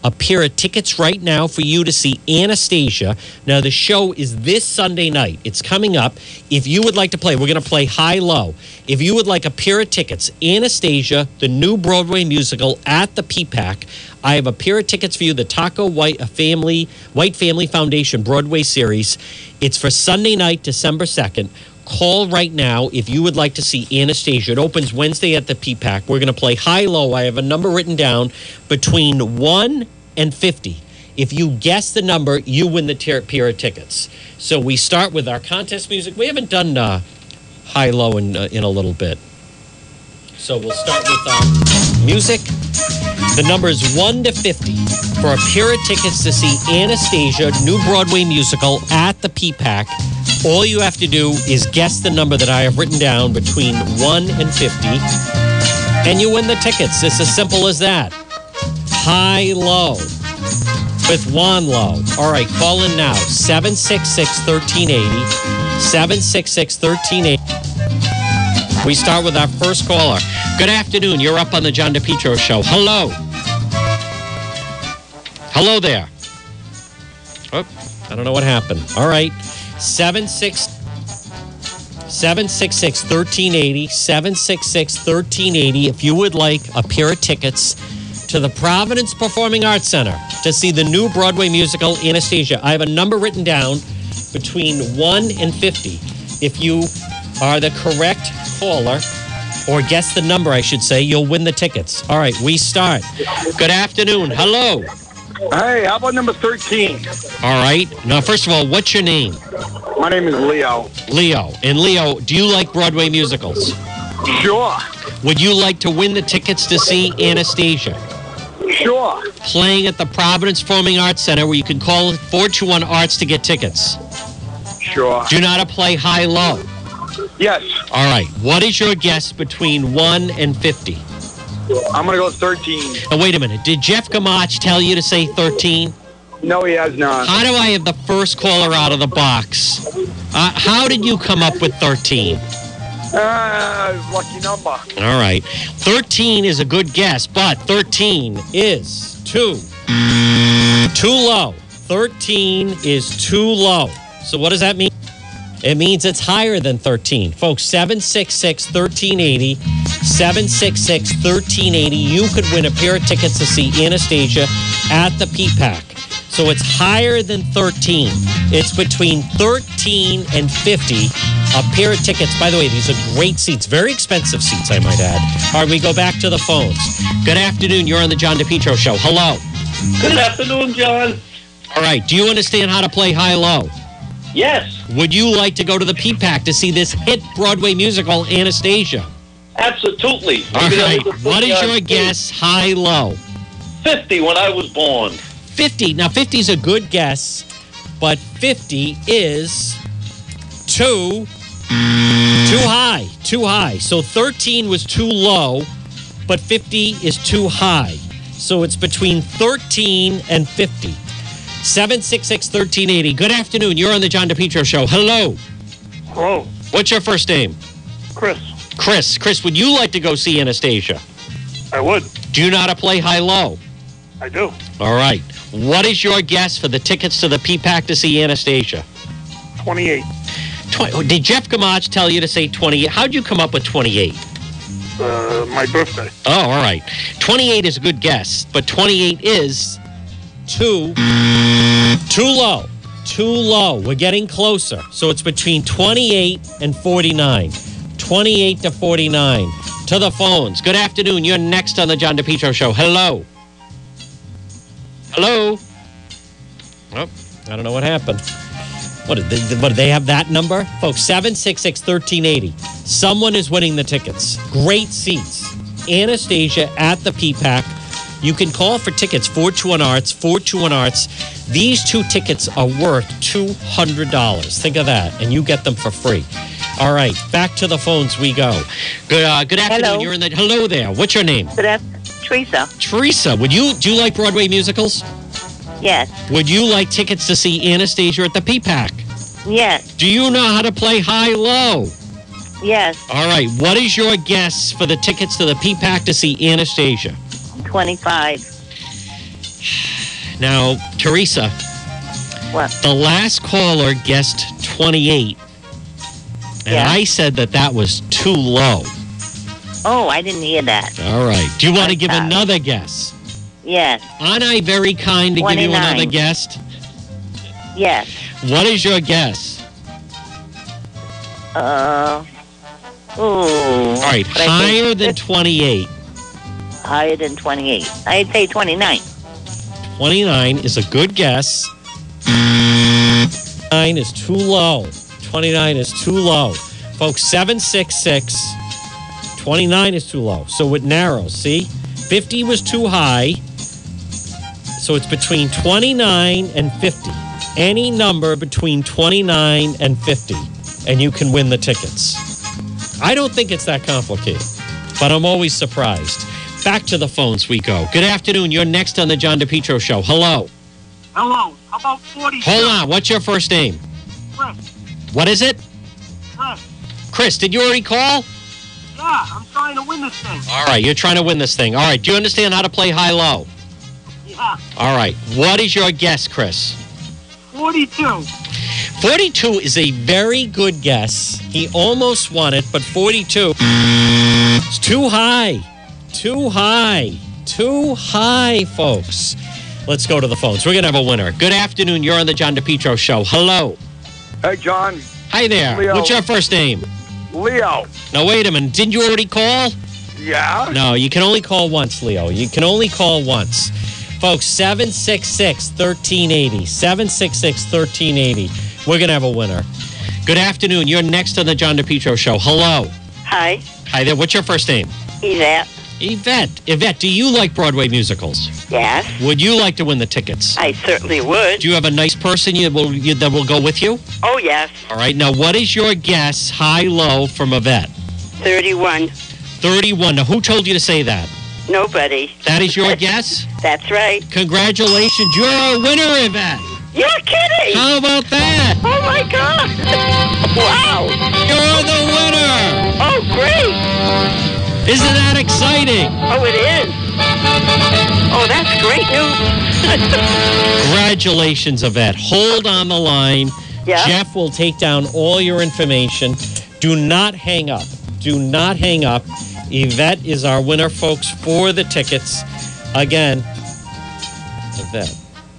a pair of tickets right now for you to see Anastasia. Now, the show is this Sunday night. It's coming up. If you would like to play, we're going to play high-low. If you would like a pair of tickets, Anastasia, the new Broadway musical at the P PAC, I have a pair of tickets for you, the Taco White a Family White Family Foundation Broadway series. It's for Sunday night, December second. Call right now if you would like to see Anastasia. It opens Wednesday at the P PAC. We're going to play high-low. I have a number written down between one and fifty. If you guess the number, you win the ter- pair of tickets. So we start with our contest music. We haven't done uh, high-low in, uh, in a little bit. So we'll start with our music. The number is one to fifty for a pair of tickets to see Anastasia, new Broadway musical at the P PAC. All you have to do is guess the number that I have written down between one and fifty, and you win the tickets. It's as simple as that. High-low with Juan Low. All right, call in now. seven six six, one three eight zero. seven six six, one three eight zero. We start with our first caller. Good afternoon. You're up on the John DePietro Show. Hello. Hello there. Oh, I don't know what happened. All right. seven six seven six six, one three eight zero. seven six six, one three eight zero. If you would like a pair of tickets to the Providence Performing Arts Center to see the new Broadway musical Anastasia, I have a number written down between one and fifty. If you are the correct caller, or guess the number, I should say, you'll win the tickets. All right, we start. Good afternoon. Hello. Hey, how about number thirteen? All right. Now, first of all, what's your name? My name is Leo. Leo. And Leo, do you like Broadway musicals? Sure. Would you like to win the tickets to see Anastasia? Sure. Playing at the Providence Performing Arts Center, where you can call four two one Arts to get tickets. Sure. Do you know how to play high-low? Yes. All right. What is your guess between one and fifty? I'm going to go thirteen. Now, wait a minute. Did Jeff Gamach tell you to say thirteen? No, he has not. How do I have the first caller out of the box? Uh, how did you come up with thirteen? Uh, lucky number. All right. thirteen is a good guess, but thirteen is too, too low. thirteen is too low. So what does that mean? It means it's higher than thirteen. Folks, seven six six, one three eight zero. seven six six, one three eight zero. You could win a pair of tickets to see Anastasia at the P PAC. So it's higher than thirteen. It's between thirteen and fifty. A pair of tickets. By the way, these are great seats. Very expensive seats, I might add. All right, we go back to the phones. Good afternoon. You're on the John DePietro Show. Hello. Good afternoon, John. All right. Do you understand how to play high-low? Yes. Would you like to go to the P PAC to see this hit Broadway musical, Anastasia? Absolutely. All right. What is your guess, high-low? fifty when I was born. fifty. Now, fifty is a good guess, but fifty is too, too high. Too high. So thirteen was too low, but fifty is too high. So it's between thirteen and fifty. seven six six, one three eight zero. Good afternoon. You're on the John DePietro Show. Hello. Hello. What's your first name? Chris. Chris. Chris, would you like to go see Anastasia? I would. Do you know how to play high-low? I do. All right. What is your guess for the tickets to the P PAC to see Anastasia? twenty-eight. twenty, did Jeff Gamach tell you to say twenty-eight? How'd you come up with twenty-eight? Uh, my birthday. Oh, all right. twenty-eight is a good guess, but twenty-eight is too, too low. Too low. We're getting closer. So it's between twenty-eight and forty-nine. twenty-eight to forty-nine. To the phones. Good afternoon. You're next on the John DePietro Show. Hello. Hello. Oh, I don't know what happened. What did they, what, did they have that number? Folks, seven six six, one three eight zero. Someone is winning the tickets. Great seats. Anastasia at the P PAC. You can call for tickets, four two one Arts, four two one Arts. These two tickets are worth two hundred dollars. Think of that, and you get them for free. All right, back to the phones we go. Good, uh, good afternoon. Hello. You're in the. Hello there. What's your name? Good afternoon. Teresa. Teresa, would you do you like Broadway musicals? Yes. Would you like tickets to see Anastasia at the P PAC? Yes. Do you know how to play high-low? Yes. All right. What is your guess for the tickets to the P PAC to see Anastasia? twenty-five. Now, Teresa, What? the last caller guessed twenty-eight, and Yeah. I said that that was too low. Oh, I didn't hear that. All right. Do you want to I'm give sorry. another guess? Yes. Aren't I very kind to give you twenty-nine. another guess? Yes. What is your guess? Uh. Ooh. All right. But I Higher think- than twenty-eight. Higher than twenty-eight. I'd say twenty-nine. twenty-nine is a good guess. nine is too low. twenty-nine is too low. Folks, seven six six. twenty-nine is too low. So it narrows, see? fifty was too high. So it's between twenty-nine and fifty. Any number between twenty-nine and fifty, and you can win the tickets. I don't think it's that complicated, but I'm always surprised. Back to the phones we go. Good afternoon. You're next on the John DePietro Show. Hello. Hello. How about forty? Hold on. What's your first name? Chris. What is it? Chris. Chris, did you already call? Yeah, I'm trying to win this thing. All right, you're trying to win this thing. All right, do you understand how to play high-low? Yeah. All right, what is your guess, Chris? forty-two. forty-two is a very good guess. He almost won it, but forty-two is too high. Too high. Too high, folks. Let's go to the phones. We're going to have a winner. Good afternoon. You're on the John DePietro Show. Hello. Hey, John. Hi there. Leo. What's your first name? Leo. Now, wait a minute. Didn't you already call? Yeah? No, you can only call once, Leo. You can only call once. Folks, seven six six, one three eight zero. seven six six, one three eight zero. We're going to have a winner. Good afternoon. You're next on the John DePietro Show. Hello. Hi. Hi there. What's your first name? Yvette. Yvette. Yvette, do you like Broadway musicals? Yes. Would you like to win the tickets? I certainly would. Do you have a nice person you will, you, that will go with you? Oh, yes. All right. Now, what is your guess, high-low, from Yvette? thirty-one. thirty-one. Now, who told you to say that? Nobody. That is your guess? That's right. Congratulations. You're a winner, Yvette. You're kidding. How about that? Oh, my God. Wow. You're the winner. Oh, great. Isn't that exciting? Oh, it is. Oh, that's great news. Congratulations, Yvette. Hold on the line. Yeah. Jeff will take down all your information. Do not hang up. Do not hang up. Yvette is our winner, folks, for the tickets. Again, Yvette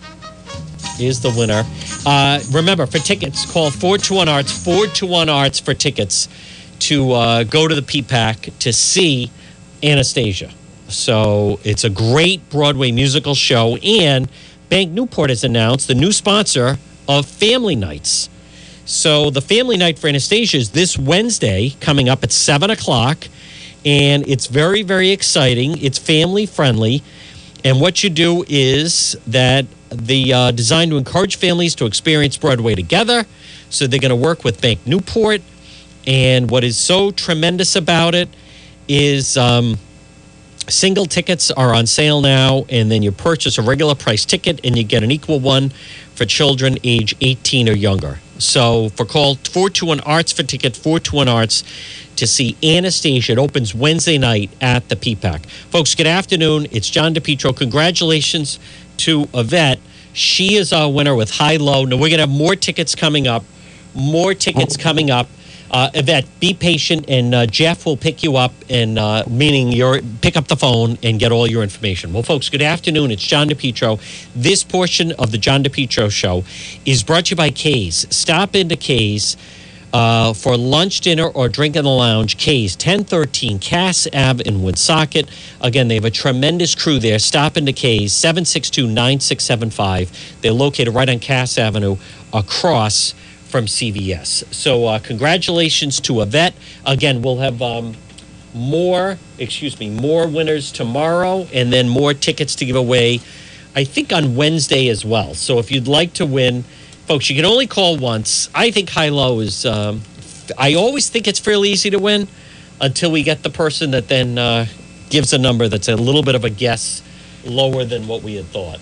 is the winner. Uh, remember, for tickets, call four two one Arts, four two one Arts for tickets to uh, go to the P PAC to see Anastasia. So it's a great Broadway musical show, and Bank Newport has announced the new sponsor of Family Nights. So the Family Night for Anastasia is this Wednesday, coming up at seven o'clock, and it's very, very exciting. It's family-friendly, and what you do is that the uh, designed to encourage families to experience Broadway together, so they're going to work with Bank Newport. And what is so tremendous about it is um, single tickets are on sale now, and then you purchase a regular price ticket and you get an equal one for children age eighteen or younger. So for call four two one Arts for ticket, four two one Arts to see Anastasia. It opens Wednesday night at the P PAC. Folks, good afternoon. It's John DePietro. Congratulations to Yvette. She is our winner with high-low. Now, we're going to have more tickets coming up. More tickets coming up. Uh, Yvette, be patient, and uh, Jeff will pick you up, and uh, meaning you're pick up the phone and get all your information. Well, folks, good afternoon. It's John DePietro. This portion of the John DePietro Show is brought to you by Kay's. Stop into Kay's uh, for lunch, dinner, or drink in the lounge. Kay's, ten thirteen Cass Ave in Woonsocket. Again, they have a tremendous crew there. Stop into Kay's, seven six two, nine six seven five. They're located right on Cass Avenue across from C V S. So uh, congratulations to Yvette. Again, we'll have um, more, excuse me, more winners tomorrow, and then more tickets to give away, I think, on Wednesday as well. So if you'd like to win, folks, you can only call once. I think high-low is, um, I always think it's fairly easy to win until we get the person that then uh, gives a number that's a little bit of a guess lower than what we had thought.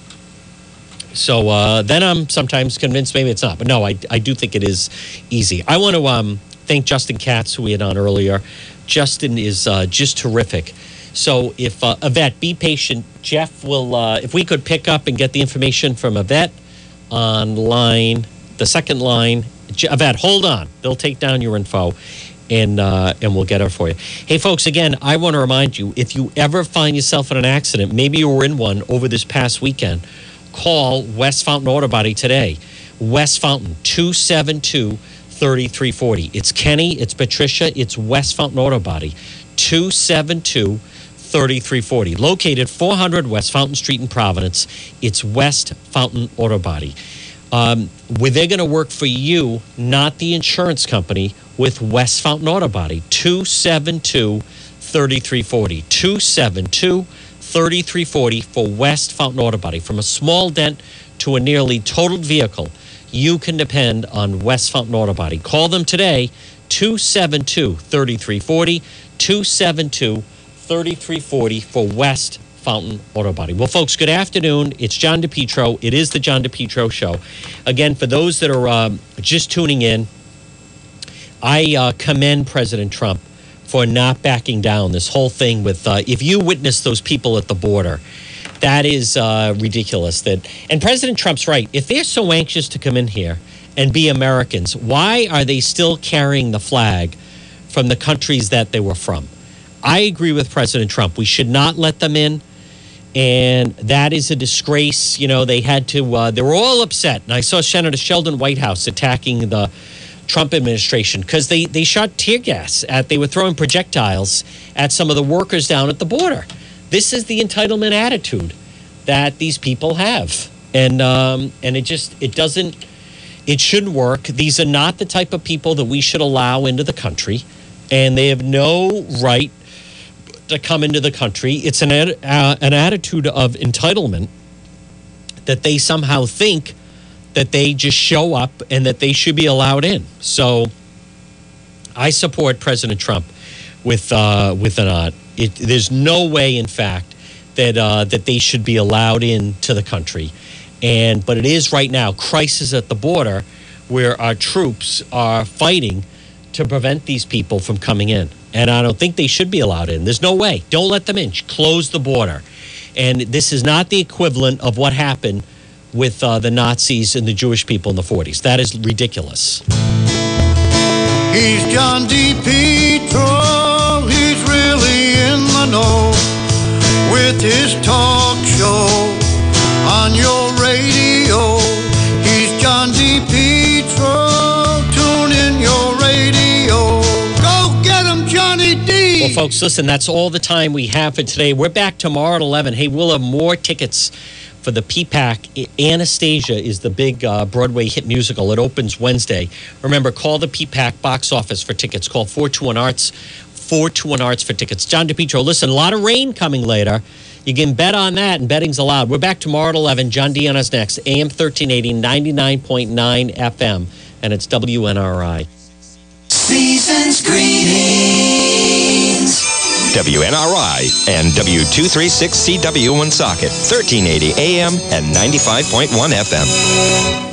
So uh, then I'm sometimes convinced maybe it's not. But no, I, I do think it is easy. I want to um, thank Justin Katz, who we had on earlier. Justin is uh, just terrific. So if uh, Yvette, be patient. Jeff will, uh, if we could pick up and get the information from Yvette on line, the second line. Je- Yvette, hold on. They'll take down your info. And uh, and we'll get her for you. Hey, folks, again, I want to remind you, if you ever find yourself in an accident, maybe you were in one over this past weekend, call West Fountain Auto Body today. West Fountain, two seven two, three three four zero. It's Kenny, it's Patricia, it's West Fountain Auto Body, two seven two, three three four zero. Located four hundred West Fountain Street in Providence, it's West Fountain Auto Body. Um, where they're going to work for you, not the insurance company, with West Fountain Auto Body, two seven two, three three four zero. two seven two, three three four zero for West Fountain Auto Body. From a small dent to a nearly totaled vehicle, you can depend on West Fountain Auto Body. Call them today, two seven two, three three four zero, two seven two, three three four zero for West Fountain Auto Body. Well, folks, good afternoon. It's John DePietro. It is the John DePietro Show. Again, for those that are um, just tuning in, I uh, commend President Trump for not backing down this whole thing with, uh, if you witness those people at the border, that is uh, ridiculous. That And President Trump's right. If they're so anxious to come in here and be Americans, why are they still carrying the flag from the countries that they were from? I agree with President Trump. We should not let them in. And that is a disgrace. You know, they had to, uh, they were all upset. And I saw Senator Sheldon Whitehouse attacking the Trump administration because they, they shot tear gas at, they were throwing projectiles at some of the workers down at the border. This is the entitlement attitude that these people have. And, um, and it just, it doesn't, it shouldn't work. These are not the type of people that we should allow into the country. And they have no right to come into the country. It's an uh, an attitude of entitlement that they somehow think that they just show up and that they should be allowed in. So I support President Trump with uh, with an odd. It, there's no way, in fact, that uh, that they should be allowed into the country. And but it is right now crisis at the border where our troops are fighting to prevent these people from coming in. And I don't think they should be allowed in. There's no way. Don't let them in. Close the border. And this is not the equivalent of what happened with uh, the Nazis and the Jewish people in the forties. That is ridiculous. He's John DePietro. He's really in the know with his talk show on your radio. He's John DePietro. Tune in your radio. Go get him, Johnny D. Well, folks, listen, that's all the time we have for today. We're back tomorrow at eleven. Hey, we'll have more tickets for the P PAC. Anastasia is the big uh, Broadway hit musical. It opens Wednesday. Remember, call the P PAC box office for tickets. Call four two one Arts, four two one Arts for tickets. John DePietro, listen, a lot of rain coming later. You can bet on that, and betting's allowed. We're back tomorrow at eleven. John D on us next. A M thirteen eighty, ninety-nine point nine F M, and it's W N R I. Season's greetings. W N R I and W two thirty-six C W Woonsocket, thirteen eighty A M and ninety-five point one F M.